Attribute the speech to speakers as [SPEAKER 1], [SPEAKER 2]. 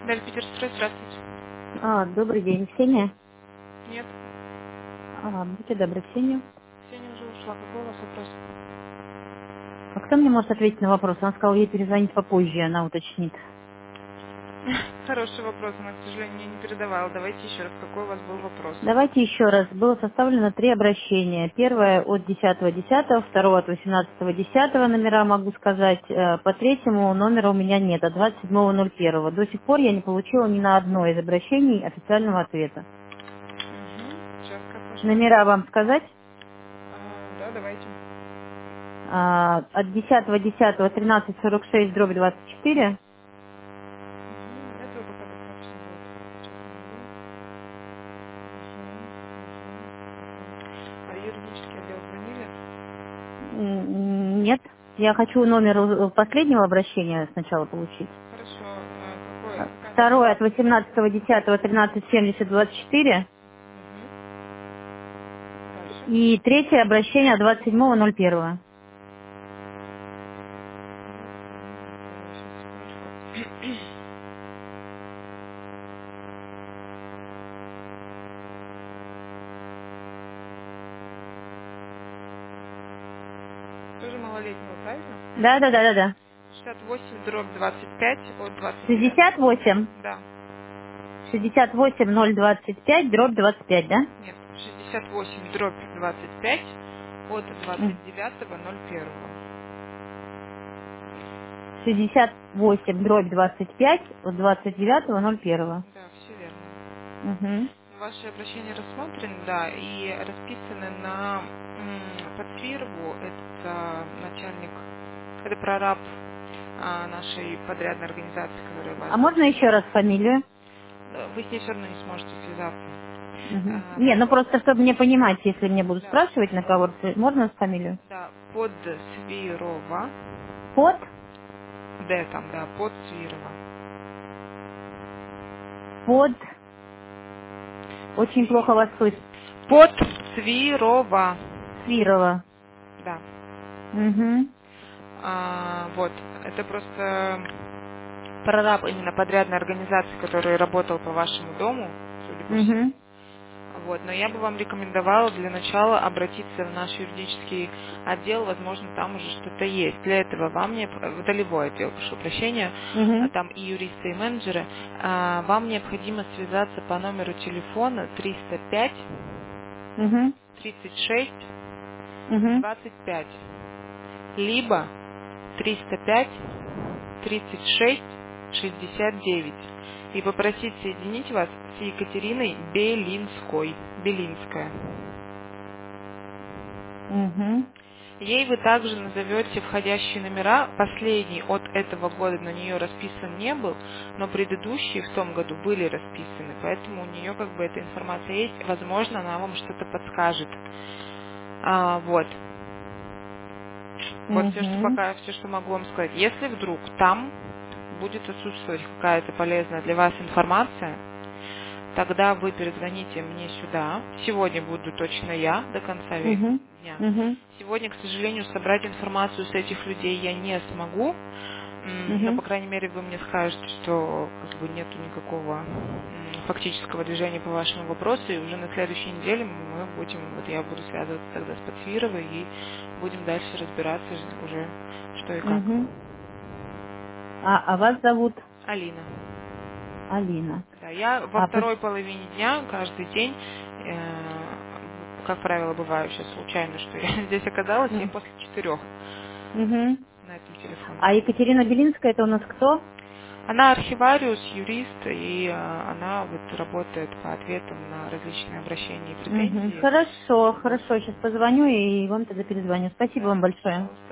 [SPEAKER 1] Даль Питерстрой, здравствуйте.
[SPEAKER 2] Добрый день, Ксения.
[SPEAKER 1] Нет,
[SPEAKER 2] Будьте добры, Ксения.
[SPEAKER 1] Ксения уже ушла. Какой у вас вопрос?
[SPEAKER 2] А кто мне может ответить на вопрос? Она сказала, ей перезвонить попозже, она уточнит.
[SPEAKER 1] Хороший вопрос, она, к сожалению, мне не передавала. Давайте еще раз, какой у вас был вопрос?
[SPEAKER 2] Давайте еще раз. Было составлено 3 обращения. Первое от 10.10, второе от 18.10 номера могу сказать. По третьему номера у меня нет, от 27.01. До сих пор я не получила ни на одно из обращений официального ответа.
[SPEAKER 1] Сейчас как ваш номер?
[SPEAKER 2] Номера вам сказать?
[SPEAKER 1] Да, давайте.
[SPEAKER 2] От 10.10 1346 дробь 24.
[SPEAKER 1] Этого пока достаточно будет. Сейчас найду. А юридический отдел звонили?
[SPEAKER 2] Нет. Я хочу номер последнего обращения сначала получить.
[SPEAKER 1] Хорошо. Какая
[SPEAKER 2] Второе
[SPEAKER 1] номер?
[SPEAKER 2] от 18.10 1370-24.
[SPEAKER 1] Дальше.
[SPEAKER 2] И третье обращение от 27.01.
[SPEAKER 1] Сейчас, секундочку. Тоже малолетнего, правильно?
[SPEAKER 2] Да.
[SPEAKER 1] 68 дробь 25 от 29.
[SPEAKER 2] 68.
[SPEAKER 1] Да.
[SPEAKER 2] 68 025 дробь 25, да?
[SPEAKER 1] Нет, 68 дробь 25 от
[SPEAKER 2] М.
[SPEAKER 1] 29.01.
[SPEAKER 2] 68 дробь 25 от 29.01.
[SPEAKER 1] Да, все верно.
[SPEAKER 2] Угу.
[SPEAKER 1] Ваши обращения рассмотрены, да, и расписаны на подфирму. Это начальник, это прораб нашей подрядной организации, которая вас...
[SPEAKER 2] А можно еще раз фамилию?
[SPEAKER 1] Вы с ней все равно не сможете связаться.
[SPEAKER 2] Угу. Не, ну просто чтобы мне понимать, если мне будут
[SPEAKER 1] Да,
[SPEAKER 2] спрашивать на кого, можно с фамилию?
[SPEAKER 1] да, под Свирова.
[SPEAKER 2] Под?
[SPEAKER 1] Д там, да, под Свирова.
[SPEAKER 2] Под. Очень плохо вас слышно.
[SPEAKER 1] Под Свирова.
[SPEAKER 2] Свирова.
[SPEAKER 1] Да.
[SPEAKER 2] Угу.
[SPEAKER 1] Вот. Это просто прораб именно подрядной организации, который работал по вашему дому, судя по всему.
[SPEAKER 2] Угу.
[SPEAKER 1] Вот. Но я бы вам рекомендовала для начала обратиться в наш юридический отдел, возможно, там уже что-то есть. Для этого вам в долевой отдел, прошу прощения,
[SPEAKER 2] Угу.
[SPEAKER 1] там и юристы, и менеджеры, вам необходимо связаться по номеру телефона 305
[SPEAKER 2] Угу.
[SPEAKER 1] 36
[SPEAKER 2] Угу.
[SPEAKER 1] 25, либо 305 36 69 и попросить соединить вас с Екатериной Белинской. Белинская.
[SPEAKER 2] Угу.
[SPEAKER 1] Ей вы также назовете входящие номера. Последний от этого года на нее расписан не был, но предыдущие в том году были расписаны, поэтому у нее как бы эта информация есть. Возможно, она вам что-то подскажет. Вот. Вот
[SPEAKER 2] Угу.
[SPEAKER 1] все, что могу вам сказать. Если вдруг там будет отсутствовать какая-то полезная для вас информация, тогда вы перезвоните мне сюда. Сегодня буду точно я до конца
[SPEAKER 2] Угу.
[SPEAKER 1] дня.
[SPEAKER 2] Угу.
[SPEAKER 1] Сегодня, к сожалению, собрать информацию с этих людей я не смогу. Но,
[SPEAKER 2] Угу.
[SPEAKER 1] по крайней мере, вы мне скажете, что как бы нету никакого фактического движения по вашему вопросу, и уже на следующей неделе мы будем, вот я буду связываться тогда с Подфировой и будем дальше разбираться уже, что и как.
[SPEAKER 2] Угу. А вас зовут
[SPEAKER 1] Алина.
[SPEAKER 2] Алина.
[SPEAKER 1] Да, я во второй половине дня каждый день, как правило, бываю сейчас случайно, что я здесь оказалась, и после 4
[SPEAKER 2] Угу.
[SPEAKER 1] на этом телефоне.
[SPEAKER 2] А Екатерина Белинская это у нас кто?
[SPEAKER 1] Она архивариус, юрист, и она вот работает по ответам на различные обращения и
[SPEAKER 2] Угу.
[SPEAKER 1] претензии.
[SPEAKER 2] Хорошо,
[SPEAKER 1] Вот.
[SPEAKER 2] хорошо. Сейчас позвоню и вам тогда перезвоню. Спасибо
[SPEAKER 1] Да,
[SPEAKER 2] вам большое.
[SPEAKER 1] пожалуйста.